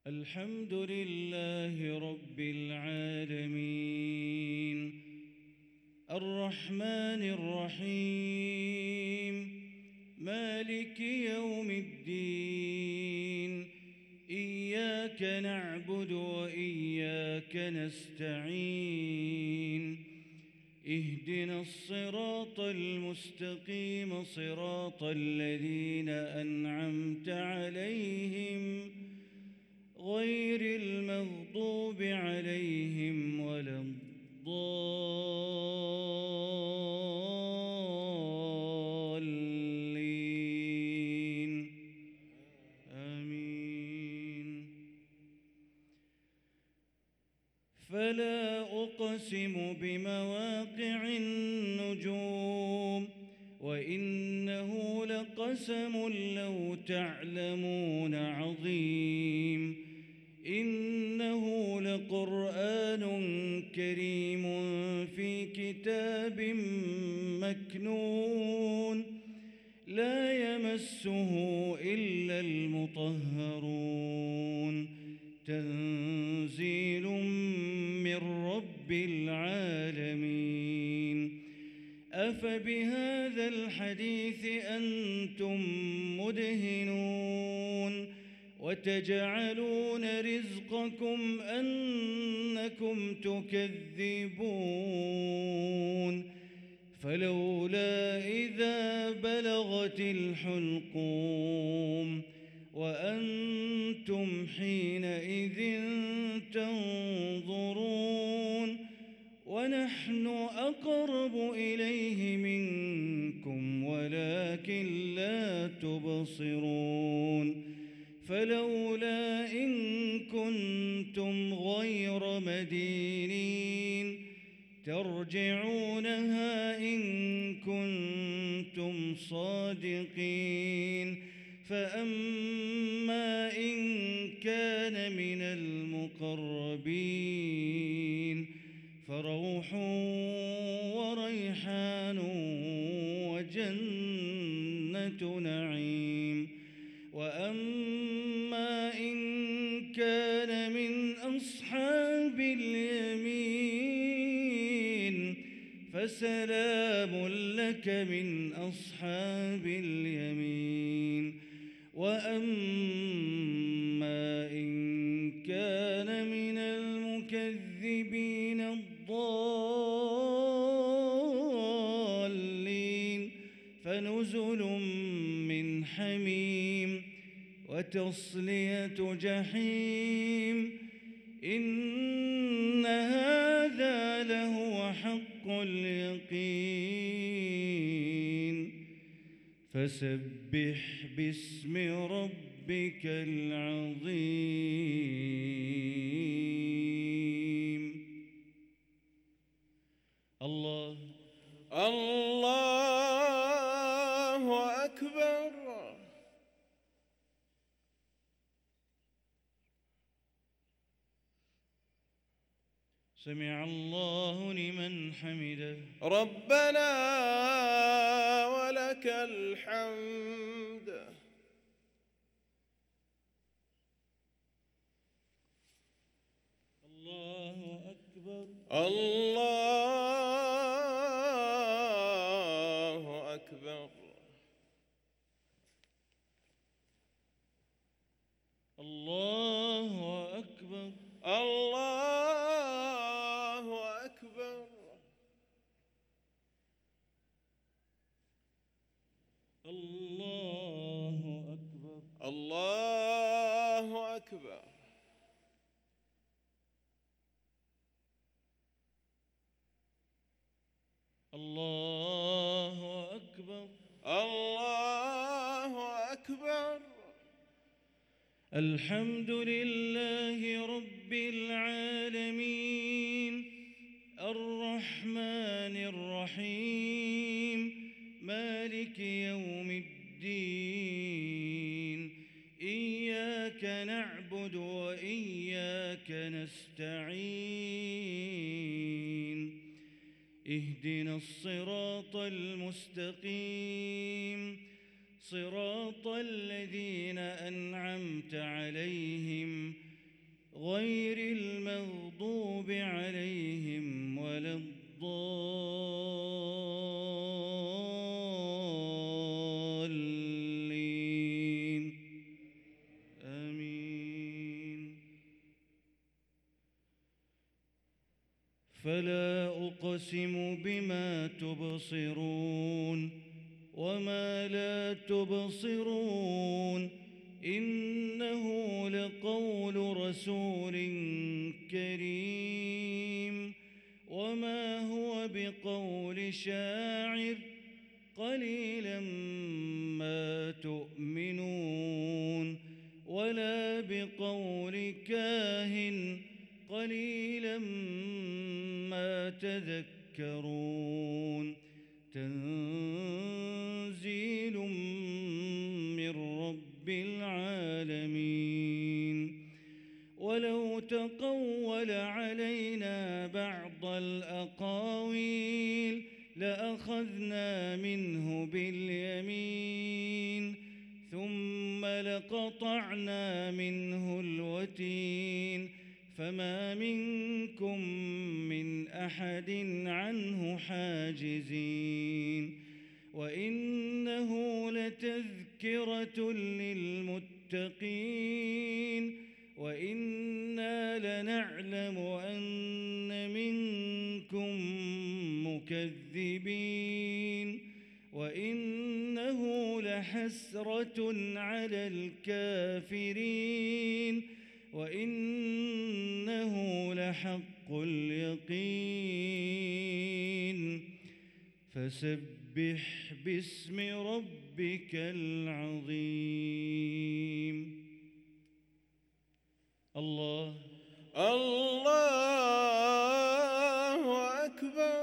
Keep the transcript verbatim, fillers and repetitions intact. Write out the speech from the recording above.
الحمد لله رب العالمين الرحمن الرحيم مالك يوم الدين إياك نعبد وإياك نستعين اهدنا الصراط المستقيم صراط الذين أنعمت عليهم غير المغضوب عليهم ولا الضالين آمين. فلا أقسم بمواقع النجوم وإنه لقسم لو تعلمون عظيم إنه لقرآن كريم في كتاب مكنون لا يمسه إلا المطهرون تنزيل من رب العالمين. أفبهذا الحديث أنتم مدهنون وتجعلون رزقكم أنكم تكذبون فلولا إذا بلغت الحلقوم وأنتم حينئذ تنظرون ونحن أقرب إليه منكم ولكن لا تبصرون فلولا إن كنتم غير مدينين ترجعونها إن كنتم صادقين فأما إن كان من المقربين فروح وريحان وجنة نعيم وأما إن كان من أصحاب اليمين فسلام لك من أصحاب اليمين وأما إن كان من المكذبين الضالين فنزل من حميم وتصلية جحيم إن هذا لهو حق اليقين فسبح باسم ربك العظيم. الله الله أكبر. سمع الله لمن حمده ربنا ولك الحمد. الله أكبر. الله أكبر. الله أكبر. الله أكبر. الله أكبر. الله أكبر. الله أكبر. الله أكبر. الحمد لله رب العالمين الرحمن الرحيم مالك يوم الدين إياك نعبد وإياك نستعين اهدنا الصراط المستقيم صراط الذين أنعمت عليهم غير المغضوب عليهم ولا الضالين آمين. فلا أقسم بما تبصرون وما لا تبصرون إنه لقول رسول كريم وما هو بقول شاعر قليلا ما تؤمنون ولا بقول كاهن قليلا ما تذكرون تنزيل من رب العالمين. ولو تقول علينا بعض الأقاويل لأخذنا منه باليمين ثم لقطعنا منه الوتين فما منكم من أحد عنه حاجزين. وإنه لتذكرة للمتقين وإنا لنعلم أن منكم مكذبين وإنه لحسرة على الكافرين وإنه لحق اليقين. فسبح باسم ربك العظيم. الله الله أكبر.